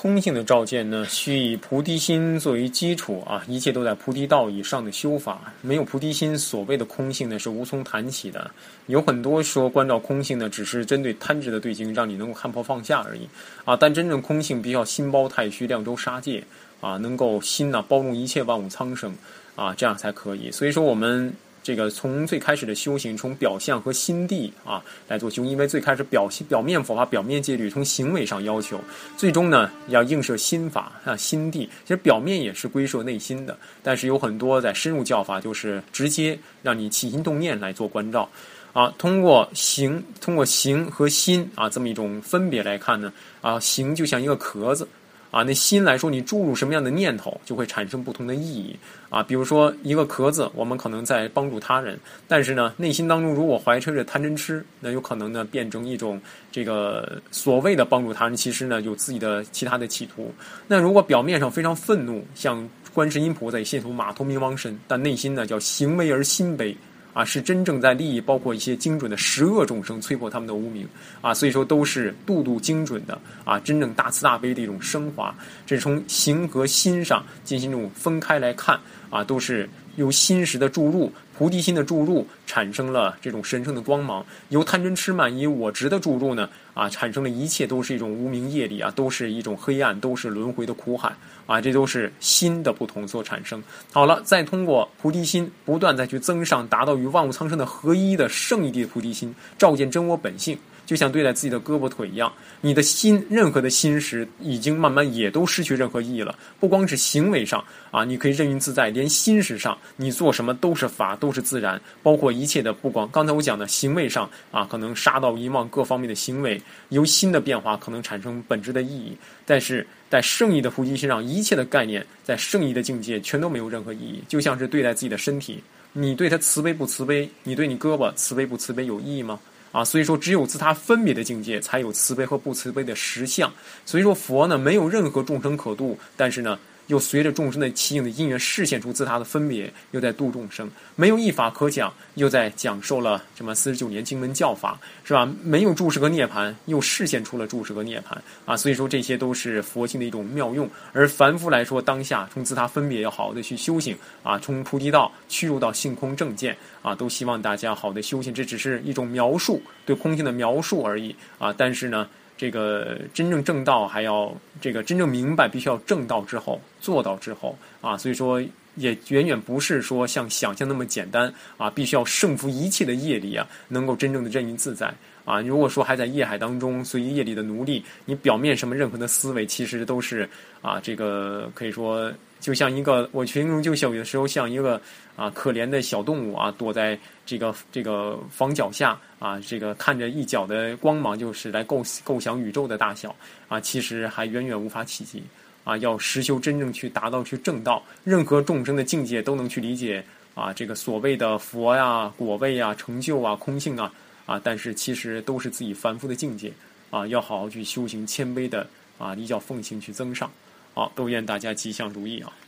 空性的照见呢，需以菩提心作为基础啊，一切都在菩提道以上的修法。没有菩提心，所谓的空性呢是无从谈起的。有很多说关照空性呢，只是针对贪执的对境，让你能够看破放下而已啊。但真正空性，必须要心包太虚，量周杀界啊，能够心呢包容一切万物苍生啊，这样才可以。所以说我们这个从最开始的修行，从表象和心地啊来做修，因为最开始表面佛法、表面戒律，从行为上要求，最终呢要映射心法啊、心地。其实表面也是归摄内心的，但是有很多在深入教法，就是直接让你起心动念来做关照啊。通过行和心啊这么一种分别来看呢，啊行就像一个壳子。啊，那心来说，你注入什么样的念头，就会产生不同的意义啊。比如说一个壳子，我们可能在帮助他人，但是呢，内心当中如果怀揣着贪嗔痴，那有可能呢变成一种这个所谓的帮助他人，其实呢有自己的其他的企图。那如果表面上非常愤怒，像观世音菩萨现出马头明王身，但内心呢叫行为而心悲。啊，是真正在利益包括一些精准的十恶众生，摧破他们的无明啊，所以说都是度精准的啊，真正大慈大悲的一种升华。这是从行和心上进行一种分开来看啊，都是由心识的注入、菩提心的注入，产生了这种神圣的光芒；由贪嗔痴慢疑我执的注入呢，啊，产生了一切都是一种无明业力啊，都是一种黑暗，都是轮回的苦海啊，这都是心的不同所产生。好了，再通过菩提心不断再去增上，达到与万物苍生的合一的圣义地的菩提心，照见真我本性。就像对待自己的胳膊腿一样，你的心任何的心识已经慢慢也都失去任何意义了。不光是行为上啊，你可以任运自在，连心识上你做什么都是法，都是自然，包括一切的不光。刚才我讲的行为上啊，可能杀盗淫妄各方面的行为，由心的变化可能产生本质的意义。但是在圣义的菩提心上，一切的概念在圣义的境界全都没有任何意义。就像是对待自己的身体，你对它慈悲不慈悲？你对你胳膊慈悲不慈悲有意义吗？啊，所以说只有自他分别的境界，才有慈悲和不慈悲的实相。所以说佛呢，没有任何众生可度，但是呢，又随着众生的起应的因缘，示现出自他的分别，又在度众生。没有一法可讲，又在讲授了什么49年经文教法，是吧？没有注释和涅槃，又示现出了注释和涅槃啊。所以说这些都是佛性的一种妙用。而凡夫来说，当下从自他分别要好好的去修行啊，从菩提道趋入到性空正见啊，都希望大家好的修行。这只是一种描述，对空性的描述而已啊。但是呢，这个真正正道还要这个真正明白，必须要正道之后做到之后啊，所以说也远远不是说像想象那么简单啊，必须要胜服一切的业力啊，能够真正的任运自在啊。如果说还在业海当中随业力的奴隶，你表面什么任何的思维，其实都是啊，这个可以说就像一个，我形容就有的时候像一个啊可怜的小动物啊，躲在这个房角下啊，这个看着一角的光芒，就是来构想宇宙的大小啊，其实还远远无法企及啊。要实修真正去达到去正道，任何众生的境界都能去理解啊，这个所谓的佛呀、果位啊、成就啊、空性啊，但是其实都是自己凡夫的境界啊，要好好去修行，谦卑的啊，依教奉行去增上。好，都愿大家吉祥如意啊。